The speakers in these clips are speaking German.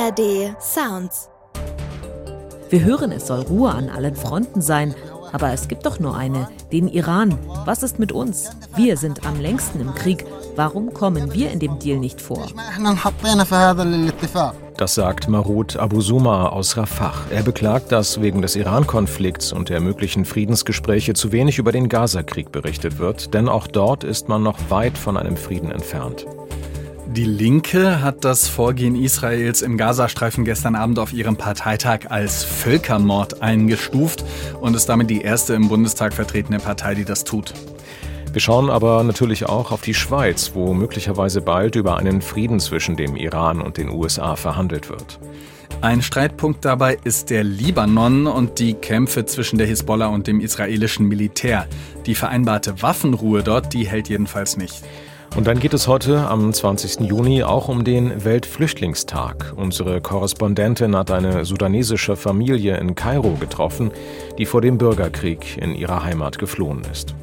ARD Sounds. Wir hören, es soll Ruhe an allen Fronten sein, aber es gibt doch nur eine, den Iran. Was ist mit uns? Wir sind am längsten im Krieg. Warum kommen wir in dem Deal nicht vor? Das sagt Maroud Abusuma aus Rafah. Er beklagt, dass wegen des Iran-Konflikts und der möglichen Friedensgespräche zu wenig über den Gaza-Krieg berichtet wird, denn auch dort ist man noch weit von einem Frieden entfernt. Die Linke hat das Vorgehen Israels im Gazastreifen gestern Abend auf ihrem Parteitag als Völkermord eingestuft und ist damit die erste im Bundestag vertretene Partei, die das tut. Wir schauen aber natürlich auch auf die Schweiz, wo möglicherweise bald über einen Frieden zwischen dem Iran und den USA verhandelt wird. Ein Streitpunkt dabei ist der Libanon und die Kämpfe zwischen der Hisbollah und dem israelischen Militär. Die vereinbarte Waffenruhe dort, die hält jedenfalls nicht. Und dann geht es heute am 20. Juni auch um den Weltflüchtlingstag. Unsere Korrespondentin hat eine sudanesische Familie in Kairo getroffen, die vor dem Bürgerkrieg in ihrer Heimat geflohen ist.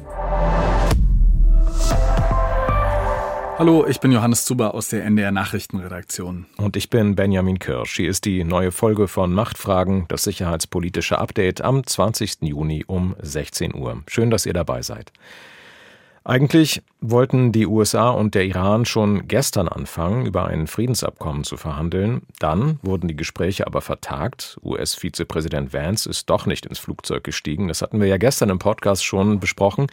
Hallo, ich bin Johannes Zuber aus der NDR Nachrichtenredaktion. Und ich bin Benjamin Kirsch. Hier ist die neue Folge von Machtfragen, das sicherheitspolitische Update am 20. Juni um 16 Uhr. Schön, dass ihr dabei seid. Eigentlich wollten die USA und der Iran schon gestern anfangen, über ein Friedensabkommen zu verhandeln. Dann wurden die Gespräche aber vertagt. US-Vizepräsident Vance ist doch nicht ins Flugzeug gestiegen. Das hatten wir ja gestern im Podcast schon besprochen.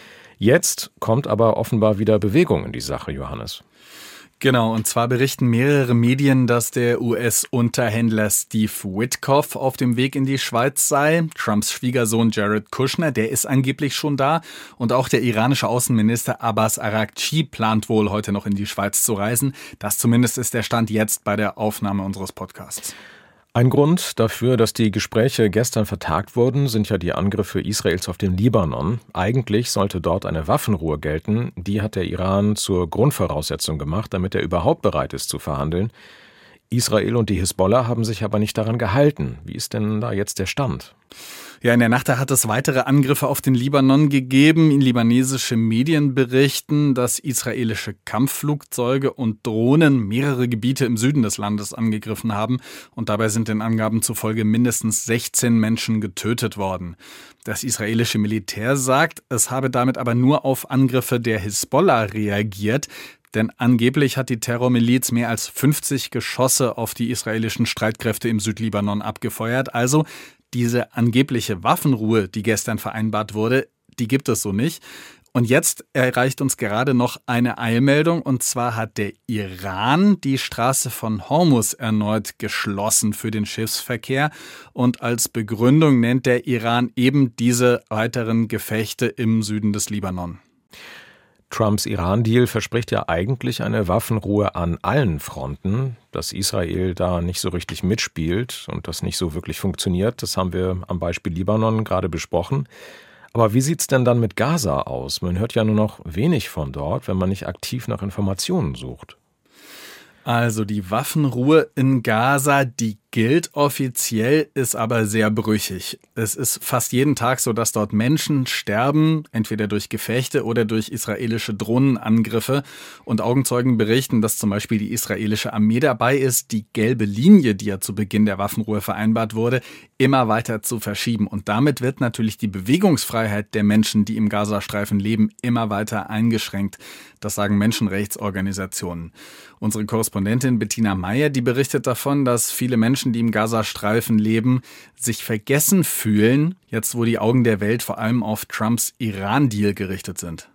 Jetzt kommt aber offenbar wieder Bewegung in die Sache, Johannes. Genau, und zwar berichten mehrere Medien, dass der US-Unterhändler Steve Witkoff auf dem Weg in die Schweiz sei. Trumps Schwiegersohn Jared Kushner, der ist angeblich schon da. Und auch der iranische Außenminister Abbas Araghchi plant wohl, heute noch in die Schweiz zu reisen. Das zumindest ist der Stand jetzt bei der Aufnahme unseres Podcasts. Ein Grund dafür, dass die Gespräche gestern vertagt wurden, sind ja die Angriffe Israels auf den Libanon. Eigentlich sollte dort eine Waffenruhe gelten. Die hat der Iran zur Grundvoraussetzung gemacht, damit er überhaupt bereit ist zu verhandeln. Israel und die Hisbollah haben sich aber nicht daran gehalten. Wie ist denn da jetzt der Stand? Ja, in der Nacht hat es weitere Angriffe auf den Libanon gegeben. Libanesische Medien berichten, dass israelische Kampfflugzeuge und Drohnen mehrere Gebiete im Süden des Landes angegriffen haben. Und dabei sind den Angaben zufolge mindestens 16 Menschen getötet worden. Das israelische Militär sagt, es habe damit aber nur auf Angriffe der Hisbollah reagiert. Denn angeblich hat die Terrormiliz mehr als 50 Geschosse auf die israelischen Streitkräfte im Südlibanon abgefeuert. Also diese angebliche Waffenruhe, die gestern vereinbart wurde, die gibt es so nicht. Und jetzt erreicht uns gerade noch eine Eilmeldung. Und zwar hat der Iran die Straße von Hormuz erneut geschlossen für den Schiffsverkehr. Und als Begründung nennt der Iran eben diese weiteren Gefechte im Süden des Libanon. Trumps Iran-Deal verspricht ja eigentlich eine Waffenruhe an allen Fronten. Dass Israel da nicht so richtig mitspielt und das nicht so wirklich funktioniert, das haben wir am Beispiel Libanon gerade besprochen. Aber wie sieht's denn dann mit Gaza aus? Man hört ja nur noch wenig von dort, wenn man nicht aktiv nach Informationen sucht. Also die Waffenruhe in Gaza, die gilt offiziell, ist aber sehr brüchig. Es ist fast jeden Tag so, dass dort Menschen sterben, entweder durch Gefechte oder durch israelische Drohnenangriffe. Und Augenzeugen berichten, dass zum Beispiel die israelische Armee dabei ist, die gelbe Linie, die ja zu Beginn der Waffenruhe vereinbart wurde, immer weiter zu verschieben. Und damit wird natürlich die Bewegungsfreiheit der Menschen, die im Gazastreifen leben, immer weiter eingeschränkt. Das sagen Menschenrechtsorganisationen. Unsere Korrespondentin Bettina Meyer, die berichtet davon, dass viele Menschen, die im Gazastreifen leben, sich vergessen fühlen, jetzt wo die Augen der Welt vor allem auf Trumps Iran-Deal gerichtet sind.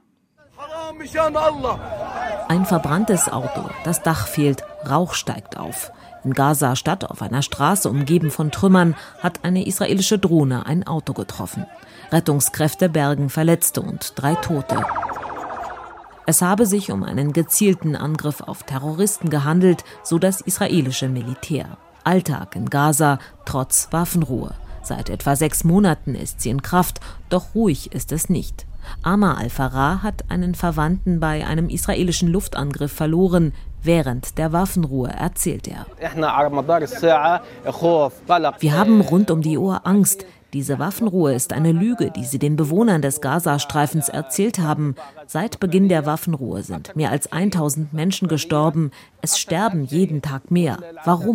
Ein verbranntes Auto, das Dach fehlt, Rauch steigt auf. In Gaza-Stadt auf einer Straße umgeben von Trümmern hat eine israelische Drohne ein Auto getroffen. Rettungskräfte bergen Verletzte und 3 Tote. Es habe sich um einen gezielten Angriff auf Terroristen gehandelt, so das israelische Militär. Alltag in Gaza trotz Waffenruhe. Seit etwa 6 Monaten ist sie in Kraft, doch ruhig ist es nicht. Amar al-Farah hat einen Verwandten bei einem israelischen Luftangriff verloren. Während der Waffenruhe erzählt er: Wir haben rund um die Uhr Angst. Diese Waffenruhe ist eine Lüge, die sie den Bewohnern des Gazastreifens erzählt haben. Seit Beginn der Waffenruhe sind mehr als 1000 Menschen gestorben. Es sterben jeden Tag mehr. Warum?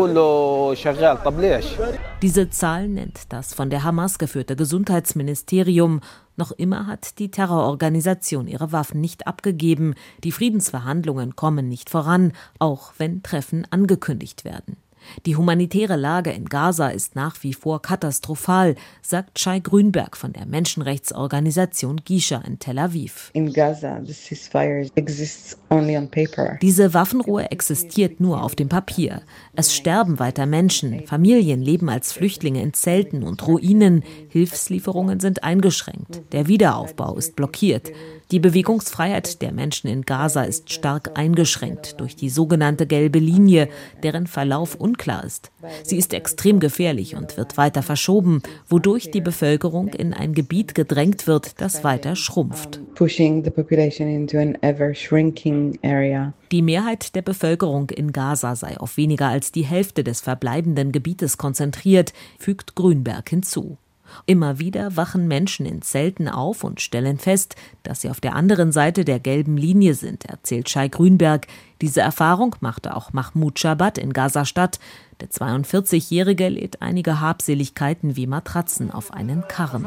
Diese Zahl nennt das von der Hamas geführte Gesundheitsministerium. Noch immer hat die Terrororganisation ihre Waffen nicht abgegeben. Die Friedensverhandlungen kommen nicht voran, auch wenn Treffen angekündigt werden. Die humanitäre Lage in Gaza ist nach wie vor katastrophal, sagt Shai Grünberg von der Menschenrechtsorganisation Gisha in Tel Aviv. In Gaza, the ceasefire exists only on paper. Diese Waffenruhe existiert nur auf dem Papier. Es sterben weiter Menschen, Familien leben als Flüchtlinge in Zelten und Ruinen, Hilfslieferungen sind eingeschränkt, der Wiederaufbau ist blockiert. Die Bewegungsfreiheit der Menschen in Gaza ist stark eingeschränkt durch die sogenannte gelbe Linie, deren Verlauf unklar ist. Sie ist extrem gefährlich und wird weiter verschoben, wodurch die Bevölkerung in ein Gebiet gedrängt wird, das weiter schrumpft. Pushing the population into an ever shrinking area. Die Mehrheit der Bevölkerung in Gaza sei auf weniger als die Hälfte des verbleibenden Gebietes konzentriert, fügt Grünberg hinzu. Immer wieder wachen Menschen in Zelten auf und stellen fest, dass sie auf der anderen Seite der gelben Linie sind, erzählt Shai Grünberg. Diese Erfahrung machte auch Mahmoud Shabbat in Gaza-Stadt. Der 42-Jährige lädt einige Habseligkeiten wie Matratzen auf einen Karren.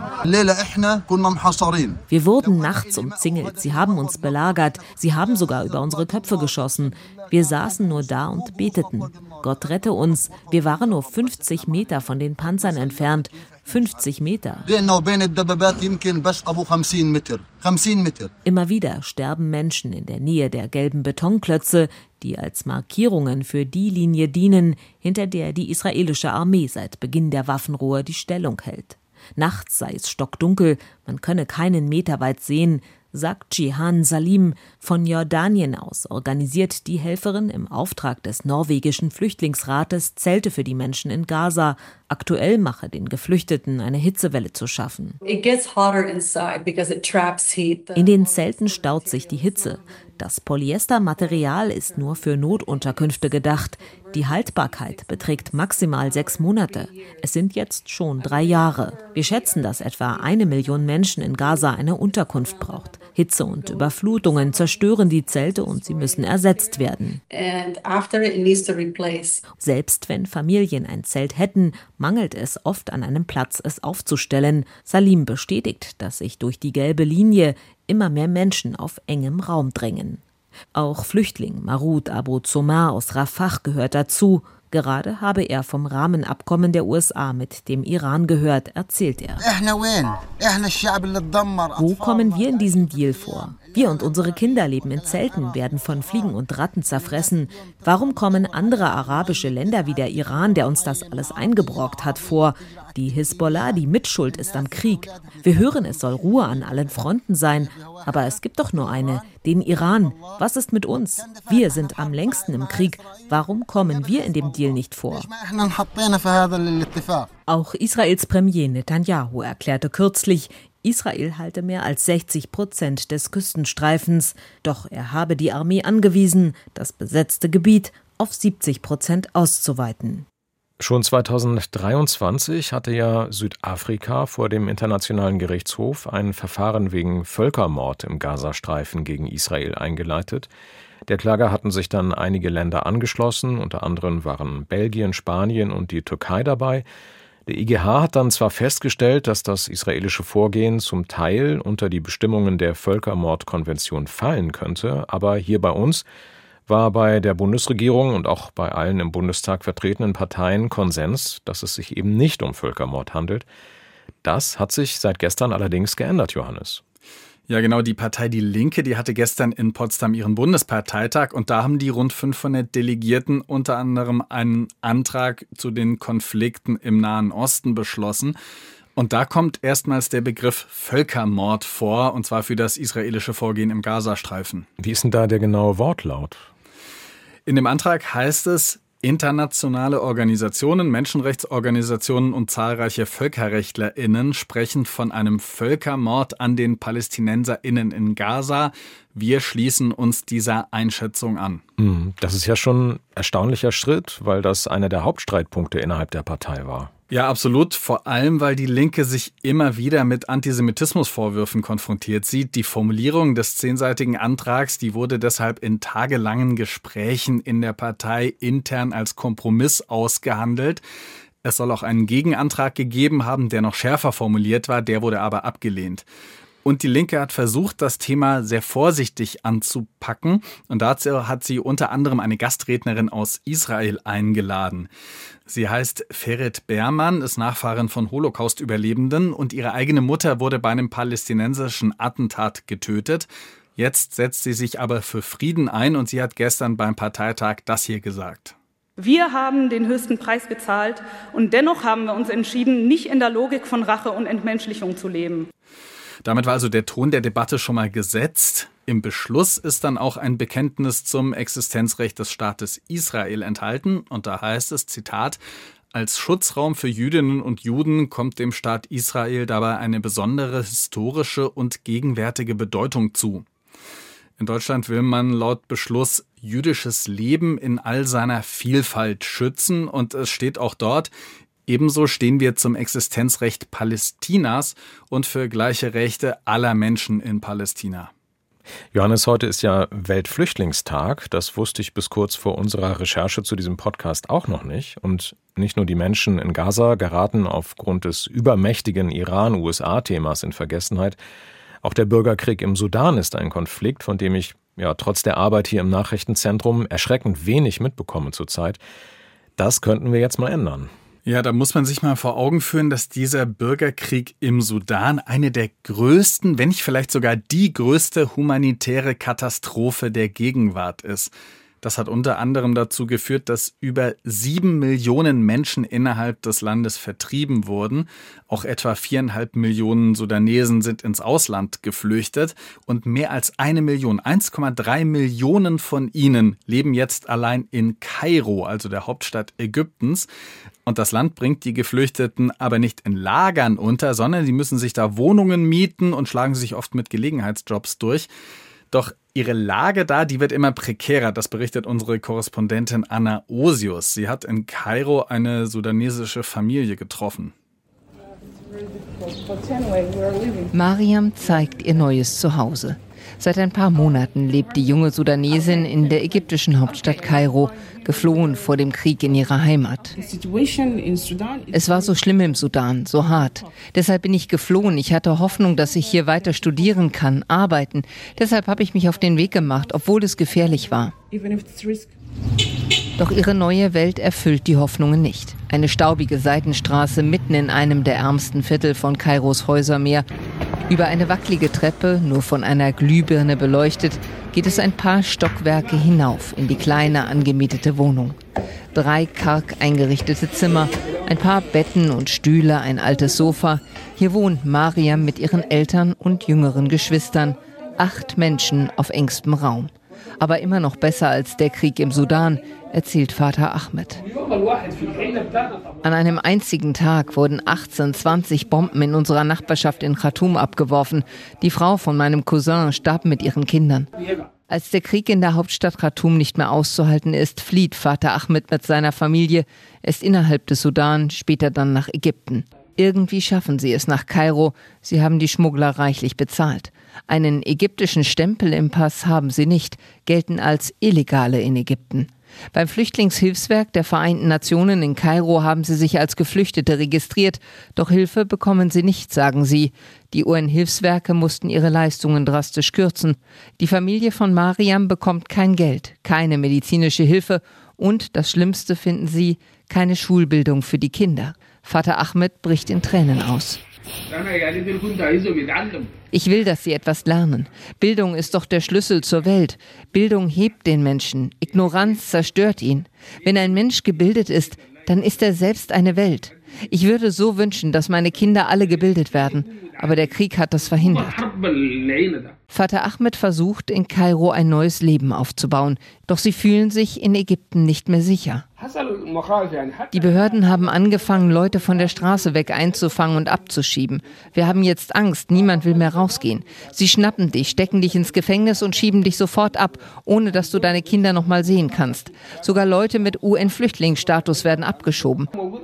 Wir wurden nachts umzingelt, sie haben uns belagert, sie haben sogar über unsere Köpfe geschossen. Wir saßen nur da und beteten. Gott rette uns, wir waren nur 50 Meter von den Panzern entfernt. 50 Meter. Immer wieder sterben Menschen in der Nähe der gelben Betonklötze, die als Markierungen für die Linie dienen, hinter der die israelische Armee seit Beginn der Waffenruhe die Stellung hält. Nachts sei es stockdunkel, man könne keinen Meter weit sehen, sagt Jihan Salim. Von Jordanien aus organisiert die Helferin im Auftrag des norwegischen Flüchtlingsrates Zelte für die Menschen in Gaza. Aktuell mache den Geflüchteten eine Hitzewelle zu schaffen. In den Zelten staut sich die Hitze. Das Polyestermaterial ist nur für Notunterkünfte gedacht. Die Haltbarkeit beträgt maximal 6 Monate. Es sind jetzt schon 3 Jahre. Wir schätzen, dass etwa 1 Million Menschen in Gaza eine Unterkunft braucht. Hitze und Überflutungen zerstören die Zelte und sie müssen ersetzt werden. Selbst wenn Familien ein Zelt hätten, mangelt es oft an einem Platz, es aufzustellen. Salim bestätigt, dass sich durch die gelbe Linie immer mehr Menschen auf engem Raum drängen. Auch Flüchtling Marud Abu Zomar aus Rafah gehört dazu. Gerade habe er vom Rahmenabkommen der USA mit dem Iran gehört, erzählt er. Wo kommen wir in diesem Deal vor? Wir und unsere Kinder leben in Zelten, werden von Fliegen und Ratten zerfressen. Warum kommen andere arabische Länder wie der Iran, der uns das alles eingebrockt hat, vor? Die Hisbollah, die Mitschuld ist am Krieg. Wir hören, es soll Ruhe an allen Fronten sein. Aber es gibt doch nur eine, den Iran. Was ist mit uns? Wir sind am längsten im Krieg. Warum kommen wir in dem Deal nicht vor? Auch Israels Premier Netanyahu erklärte kürzlich, Israel halte mehr als 60% des Küstenstreifens. Doch er habe die Armee angewiesen, das besetzte Gebiet auf 70% auszuweiten. Schon 2023 hatte ja Südafrika vor dem Internationalen Gerichtshof ein Verfahren wegen Völkermord im Gazastreifen gegen Israel eingeleitet. Der Klage hatten sich dann einige Länder angeschlossen, unter anderem waren Belgien, Spanien und die Türkei dabei. Der IGH hat dann zwar festgestellt, dass das israelische Vorgehen zum Teil unter die Bestimmungen der Völkermordkonvention fallen könnte, aber hier bei uns war bei der Bundesregierung und auch bei allen im Bundestag vertretenen Parteien Konsens, dass es sich eben nicht um Völkermord handelt. Das hat sich seit gestern allerdings geändert, Johannes. Ja, genau, die Partei Die Linke, die hatte gestern in Potsdam ihren Bundesparteitag und da haben die rund 500 Delegierten unter anderem einen Antrag zu den Konflikten im Nahen Osten beschlossen. Und da kommt erstmals der Begriff Völkermord vor, und zwar für das israelische Vorgehen im Gazastreifen. Wie ist denn da der genaue Wortlaut? In dem Antrag heißt es, internationale Organisationen, Menschenrechtsorganisationen und zahlreiche VölkerrechtlerInnen sprechen von einem Völkermord an den PalästinenserInnen in Gaza. Wir schließen uns dieser Einschätzung an. Das ist ja schon ein erstaunlicher Schritt, weil das einer der Hauptstreitpunkte innerhalb der Partei war. Ja, absolut. Vor allem, weil die Linke sich immer wieder mit Antisemitismusvorwürfen konfrontiert sieht. Die Formulierung des 10-seitigen Antrags, die wurde deshalb in tagelangen Gesprächen in der Partei intern als Kompromiss ausgehandelt. Es soll auch einen Gegenantrag gegeben haben, der noch schärfer formuliert war, der wurde aber abgelehnt. Und die Linke hat versucht, das Thema sehr vorsichtig anzupacken. Und dazu hat sie unter anderem eine Gastrednerin aus Israel eingeladen. Sie heißt Ferit Berman, ist Nachfahrin von Holocaust-Überlebenden und ihre eigene Mutter wurde bei einem palästinensischen Attentat getötet. Jetzt setzt sie sich aber für Frieden ein und sie hat gestern beim Parteitag das hier gesagt. Wir haben den höchsten Preis gezahlt und dennoch haben wir uns entschieden, nicht in der Logik von Rache und Entmenschlichung zu leben. Damit war also der Ton der Debatte schon mal gesetzt. Im Beschluss ist dann auch ein Bekenntnis zum Existenzrecht des Staates Israel enthalten. Und da heißt es, Zitat, als Schutzraum für Jüdinnen und Juden kommt dem Staat Israel dabei eine besondere historische und gegenwärtige Bedeutung zu. In Deutschland will man laut Beschluss jüdisches Leben in all seiner Vielfalt schützen. Und es steht auch dort, ebenso stehen wir zum Existenzrecht Palästinas und für gleiche Rechte aller Menschen in Palästina. Johannes, heute ist ja Weltflüchtlingstag. Das wusste ich bis kurz vor unserer Recherche zu diesem Podcast auch noch nicht. Und nicht nur die Menschen in Gaza geraten aufgrund des übermächtigen Iran-USA-Themas in Vergessenheit. Auch der Bürgerkrieg im Sudan ist ein Konflikt, von dem ich trotz der Arbeit hier im Nachrichtenzentrum erschreckend wenig mitbekomme zurzeit. Das könnten wir jetzt mal ändern. Ja, da muss man sich mal vor Augen führen, dass dieser Bürgerkrieg im Sudan eine der größten, wenn nicht vielleicht sogar die größte humanitäre Katastrophe der Gegenwart ist. Das hat unter anderem dazu geführt, dass über 7 Millionen Menschen innerhalb des Landes vertrieben wurden. Auch etwa 4,5 Millionen Sudanesen sind ins Ausland geflüchtet. Und mehr als 1 Million, 1,3 Millionen von ihnen leben jetzt allein in Kairo, also der Hauptstadt Ägyptens. Und das Land bringt die Geflüchteten aber nicht in Lagern unter, sondern sie müssen sich da Wohnungen mieten und schlagen sich oft mit Gelegenheitsjobs durch. Doch ihre Lage da, die wird immer prekärer, das berichtet unsere Korrespondentin Anna Osius. Sie hat in Kairo eine sudanesische Familie getroffen. Mariam zeigt ihr neues Zuhause. Seit ein paar Monaten lebt die junge Sudanesin in der ägyptischen Hauptstadt Kairo, geflohen vor dem Krieg in ihrer Heimat. Es war so schlimm im Sudan, so hart. Deshalb bin ich geflohen. Ich hatte Hoffnung, dass ich hier weiter studieren kann, arbeiten. Deshalb habe ich mich auf den Weg gemacht, obwohl es gefährlich war. Doch ihre neue Welt erfüllt die Hoffnungen nicht. Eine staubige Seitenstraße mitten in einem der ärmsten Viertel von Kairos Häusermeer. Über eine wackelige Treppe, nur von einer Glühbirne beleuchtet, geht es ein paar Stockwerke hinauf in die kleine angemietete Wohnung. 3 karg eingerichtete Zimmer, ein paar Betten und Stühle, ein altes Sofa. Hier wohnt Mariam mit ihren Eltern und jüngeren Geschwistern. 8 Menschen auf engstem Raum. Aber immer noch besser als der Krieg im Sudan, erzählt Vater Ahmed. An einem einzigen Tag wurden 20 Bomben in unserer Nachbarschaft in Khartoum abgeworfen. Die Frau von meinem Cousin starb mit ihren Kindern. Als der Krieg in der Hauptstadt Khartoum nicht mehr auszuhalten ist, flieht Vater Ahmed mit seiner Familie, erst innerhalb des Sudan, später dann nach Ägypten. Irgendwie schaffen sie es nach Kairo. Sie haben die Schmuggler reichlich bezahlt. Einen ägyptischen Stempel im Pass haben sie nicht, gelten als Illegale in Ägypten. Beim Flüchtlingshilfswerk der Vereinten Nationen in Kairo haben sie sich als Geflüchtete registriert, doch Hilfe bekommen sie nicht, sagen sie. Die UN-Hilfswerke mussten ihre Leistungen drastisch kürzen. Die Familie von Mariam bekommt kein Geld, keine medizinische Hilfe und, das Schlimmste finden sie, keine Schulbildung für die Kinder. Vater Ahmed bricht in Tränen aus. Ich will, dass sie etwas lernen. Bildung ist doch der Schlüssel zur Welt. Bildung hebt den Menschen. Ignoranz zerstört ihn. Wenn ein Mensch gebildet ist, dann ist er selbst eine Welt. Ich würde so wünschen, dass meine Kinder alle gebildet werden. Aber der Krieg hat das verhindert. Vater Ahmed versucht, in Kairo ein neues Leben aufzubauen. Doch sie fühlen sich in Ägypten nicht mehr sicher. Die Behörden haben angefangen, Leute von der Straße weg einzufangen und abzuschieben. Wir haben jetzt Angst, niemand will mehr rausgehen. Sie schnappen dich, stecken dich ins Gefängnis und schieben dich sofort ab, ohne dass du deine Kinder noch mal sehen kannst. Sogar Leute mit UN-Flüchtlingsstatus werden abgeschoben.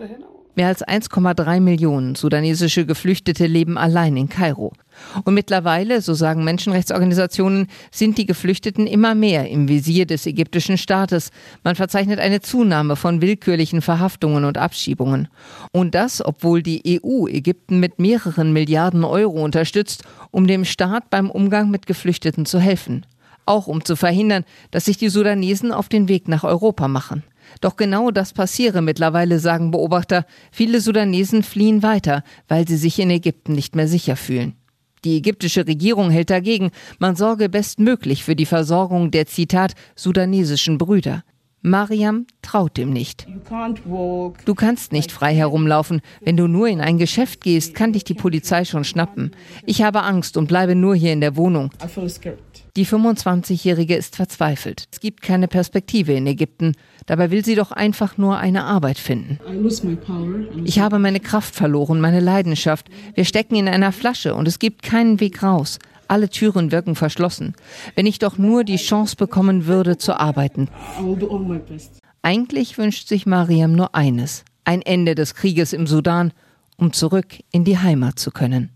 Mehr als 1,3 Millionen sudanesische Geflüchtete leben allein in Kairo. Und mittlerweile, so sagen Menschenrechtsorganisationen, sind die Geflüchteten immer mehr im Visier des ägyptischen Staates. Man verzeichnet eine Zunahme von willkürlichen Verhaftungen und Abschiebungen. Und das, obwohl die EU Ägypten mit mehreren Milliarden Euro unterstützt, um dem Staat beim Umgang mit Geflüchteten zu helfen. Auch um zu verhindern, dass sich die Sudanesen auf den Weg nach Europa machen. Doch genau das passiere mittlerweile, sagen Beobachter. Viele Sudanesen fliehen weiter, weil sie sich in Ägypten nicht mehr sicher fühlen. Die ägyptische Regierung hält dagegen, man sorge bestmöglich für die Versorgung der, Zitat, sudanesischen Brüder. Mariam traut dem nicht. Du kannst nicht frei herumlaufen. Wenn du nur in ein Geschäft gehst, kann dich die Polizei schon schnappen. Ich habe Angst und bleibe nur hier in der Wohnung. Die 25-Jährige ist verzweifelt. Es gibt keine Perspektive in Ägypten. Dabei will sie doch einfach nur eine Arbeit finden. Ich habe meine Kraft verloren, meine Leidenschaft. Wir stecken in einer Flasche und es gibt keinen Weg raus. Alle Türen wirken verschlossen. Wenn ich doch nur die Chance bekommen würde, zu arbeiten. Eigentlich wünscht sich Mariam nur eines: ein Ende des Krieges im Sudan, um zurück in die Heimat zu können.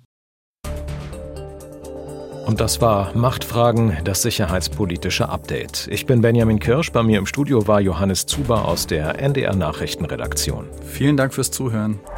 Und das war Machtfragen, das sicherheitspolitische Update. Ich bin Benjamin Kirsch, bei mir im Studio war Johannes Zuber aus der NDR Nachrichtenredaktion. Vielen Dank fürs Zuhören.